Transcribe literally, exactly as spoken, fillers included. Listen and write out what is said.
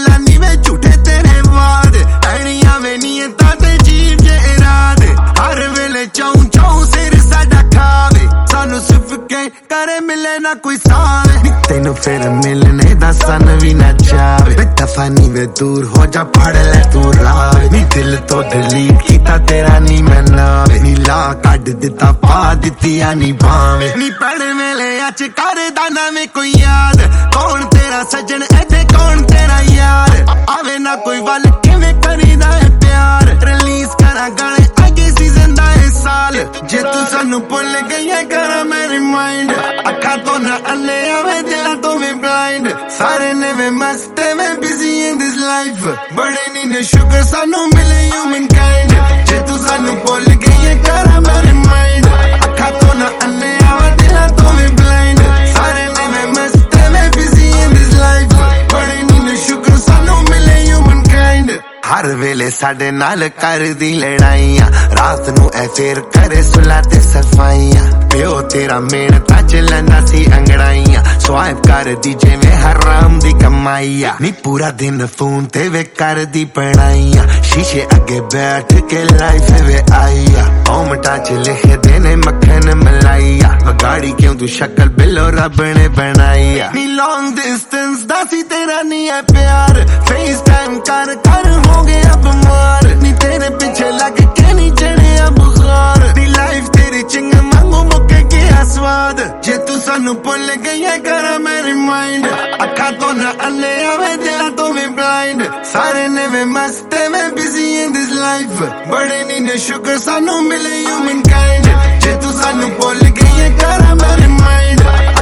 ਗੱਲਾਂ ਨੀ ਵੇ ਝੂਠੇ ਤੇਰੇ ਵਾਦ ਐਣੀਆਂ ਵੇ ਨੀਅਤਾਂ ਤੇ ਜੀਵ ਜੇ ਇਰਾਦੇ ਹਰ ਵੇਲੇ ਚਾਉ ਚਾਉ ਸਿਰ ਸਾਡਾ ਖਾਵੇ ਸਾਨੂੰ ਸਿਰਫ ਕੇ ਕਰੇ ਮਿਲੇ ਨਾ ਕੋਈ ਸਾਵੇ ਨੀ ਤੈਨੂੰ ਫਿਰ ਮਿਲਣੇ ਦਾ ਸਨ ਵੀ ਨਾ ਜਾਵੇ ਦਫਾ ਨੀ ਵੇ ਦੂਰ ਹੋ ਜਾ ਫੜ ਲੈ ਤੂੰ ਰਾਹ ਨੀ ਦਿਲ ਤੋਂ ਡਿਲੀਟ ਕੀਤਾ ਤੇਰਾ ਨੀ ਮੈਂ ਨਾਵੇ ਨੀ ਲਾ ਕੱਢ ਦਿੱਤਾ ਪਾ ਦਿੱਤੀਆਂ ਨੀ ਬਾਵੇਂ ਨੀ ਪੜ੍ਹਨ ਵੇਲੇ ਅੱਜ ਕਰਦਾ ਨਾ ਵੇ ਕੋਈ ਯਾਦ ਕੌਣ ਤੇਰਾ ਸੱਜਣ ਇੱਥੇ ਕੌਣ ਤੇਰਾ ਯਾਰ ਆਵੇ ਨਾ ਕੋਈ ਵੱਲ ਕਿਵੇਂ ਕਰੀਦਾ ਹੈ ਪਿਆਰ ਰਿਲੀਜ਼ ਕਰਾਂ ਗਾਣੇ ਅੱਗੇ ਸੀਜ਼ਨ ਦਾ ਇਹ ਸਾਲ ਜੇ ਤੂੰ ਸਾਨੂੰ ਭੁੱਲ ਗਈ ਹੈ ਕਰਾਂ ਮੈਂ ਰਿਮਾਈਂਡ ਅੱਖਾਂ ਤੋਂ ਨਾ ਅੰਨੇ ਆਵੇ ਦਿਲਾਂ ਤੋਂ ਵੀ ਬਲਾਈਂਡ ਸਾਰੇ ਨੇ ਵੇ ਮਸਤ ਮੈਂ ਬਿਜ਼ੀ ਇਨ ਦਿਸ ਲਾਈਫ ਬੜੇ ਨੀ ਨੇ ਸ਼ੁਕਰ ਸਾਨੂੰ ਮਿਲੇ ਹਿਊਮਨ ਕਾਈਂਡ ਜੇ ਤੂੰ ਸਾਨੂੰ ਭੁੱਲ ਗਈ ਹੈ ਕਰਾਂ ਮੈਂ ਰਿਮਾਈਂਡ ਅੱਖਾਂ ਤੋਂ ਨਾ ਅੰਨੇ ਆਵੇ ਦਿਲਾਂ ਤੋਂ ਵੀ ਬਲਾਈਂਡ ਸਾਰੇ ਨੇ ਵੇ ਮਸਤ ਮੈਂ ਬਿਜ਼ੀ ਇਨ ਦਿਸ ਲਾਈਫ ਬੜੇ ਨੀ ਨੇ ਸ਼ੁਕਰ ਸਾਨੂੰ ਮਿਲੇ ਹਿਊਮਨ ਕਾਈਂਡ ਹਰ ਵੇਲੇ ਸਾਡੇ ਨਾਲ ਕਰਦੀ ਲੜਾਈਆਂ ਰਾਤ ਨੂੰ ਐ ਫੇਰ ਕਰੇ ਸੁਲਾ ਤੇ ਸਫਾਈਆਂ ਪਿਓ ਤੇਰਾ ਮਿਹਨਤਾਂ ਚ ਲੈਂਦਾ ਸੀ ਅੰਗੜਾਈਆਂ ਸਵਾਇਪ ਕਰਦੀ ਜਿਵੇਂ ਹਰਾਮ ਦੀ ਕਮਾਈਆ ਨੀ ਪੂਰਾ ਦਿਨ ਫੋਨ ਤੇ ਵੇ ਕਰਦੀ ਪੜਾਈਆਂ ਸ਼ੀਸ਼ੇ ਅੱਗੇ ਬੈਠ ਕੇ ਲਾਈਫ ਵੇ ਆਈਆ ਕੌਮਟਾਂ ਚ ਲਿਖਦੇ ਨੇ ਮੱਖਣ ਮਲਾਈਆ ਵਿਗਾੜੀ ਕਿਉਂ ਤੂੰ ਸ਼ਕਲ ਬਿੱਲੋ ਰੱਬ ਨੇ ਬਣਾਈਆ ਨੀ ਲੌਂਗ ਡਿਸਟੈਂਸ ਦਾ ਸੀ ਤੇਰਾ ਨੀ ਹੈ ਪਿਆਰ ਫੇਸ ਟਾਈਮ ਕਰ ਕਰ ਹੋ ਗਿਆ ਬਿਮਾਰ ਨੀ ਤੇਰੇ ਪਿੱਛੇ ਲੱਗ ਕੇ ਨੀ ਚੜਿਆ ਬੁਖਾਰ ਨੀ ਲਾਈਫ ਤੇਰੀ ਚਿੰਗ ਮੰਗੂ ਮੁੱਕ ਗਿਆ ਸਵਾਦ ਜੇ ਤੂੰ ਸਾਨੂੰ ਭੁੱਲ ਗਈ ਹੈ ਕਰਾਂ ਮੈਂ ਰਿਮਾਈਂਡ ਅੱਖਾਂ ਤੋਂ ਨਾ ਅੰਨੇ ਆਵੇ ਦਿਲਾਂ ਤੋਂ ਵੀ ਬਲਾਈਂਡ ਸਾਰੇ ਨੇ ਵੇ ਮਸਤ ਮੈਂ ਬਿਜ਼ੀ ਇਨ ਦਿਸ ਲਾਈਫ ਬੜੇ ਨੀ ਨੇ ਸ਼ੁਕਰ ਸਾਨੂੰ ਮਿਲੇ ਹਿਊਮਨ ਕਾਈਂਡ ਜੇ ਤੂੰ ਸਾਨੂੰ ਭੁੱਲ ਗਈ ਹੈ ਕਰਾਂ ਮੈਂ ਰਿਮਾਈਂਡ